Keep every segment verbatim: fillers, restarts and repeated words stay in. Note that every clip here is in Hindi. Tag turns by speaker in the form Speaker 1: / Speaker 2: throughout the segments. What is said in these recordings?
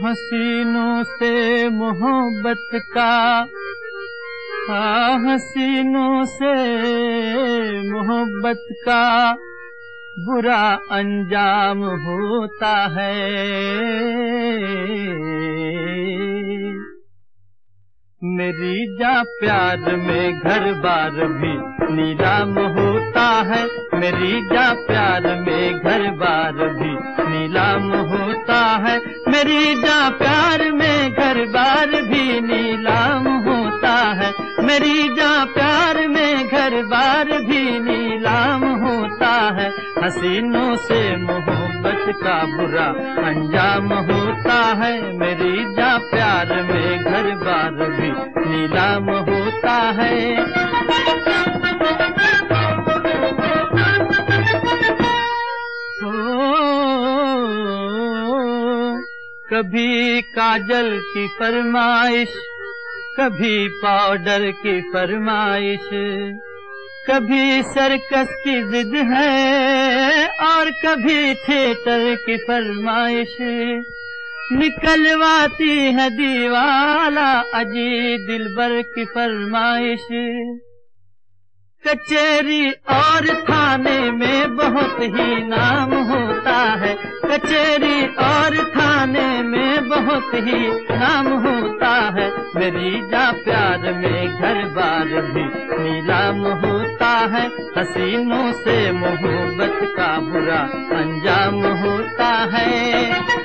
Speaker 1: हसीनों से मोहब्बत का, हाँ हसीनों से मोहब्बत का बुरा अंजाम होता है। मेरी जा प्यार में घर बार भी नीलाम होता है। मेरी जा प्यार में घर बार भी नीलाम होता है। मेरी जा प्यार में घर बार भी नीलाम होता है। मेरी जा प्यार में घर बार भी नीलाम होता है। हसीनों से मोहब्बत का बुरा अंजाम होता है। मेरी जा प्यार में घर बार भी नीलाम होता है। कभी काजल की फरमाइश, कभी पाउडर की फरमाइश, कभी सर्कस की जिद है और कभी थिएटर की फरमाइश। निकलवाती है दीवाला अजी दिलबर की फरमाइश। कचेरी और थाने में बहुत ही नाम होता है। कचेरी और थाने में बहुत ही नाम होता है। मेरी जा प्यार में घर बार भी नीलाम होता है। हसीनों से मोहब्बत का बुरा अंजाम होता है।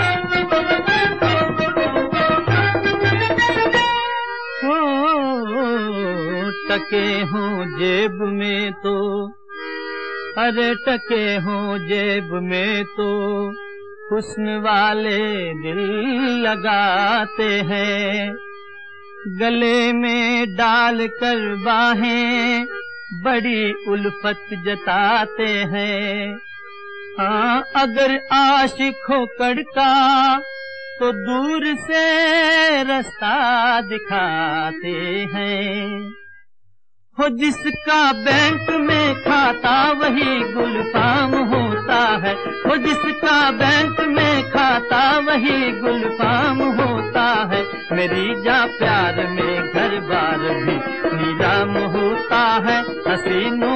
Speaker 1: टके हों जेब में तो, अरे टके हों जेब में तो हुस्न वाले दिल लगाते हैं। गले में डाल कर बाहें बड़ी उल्फत जताते हैं। हाँ अगर आशिक हो कड़का तो दूर से रास्ता दिखाते हैं। हो जिसका बैंक में खाता वही गुलफाम होता है। हो जिसका बैंक में खाता वही गुलफाम होता है। मेरी जा प्यार में घर बार भी नीलाम होता है। हसीनों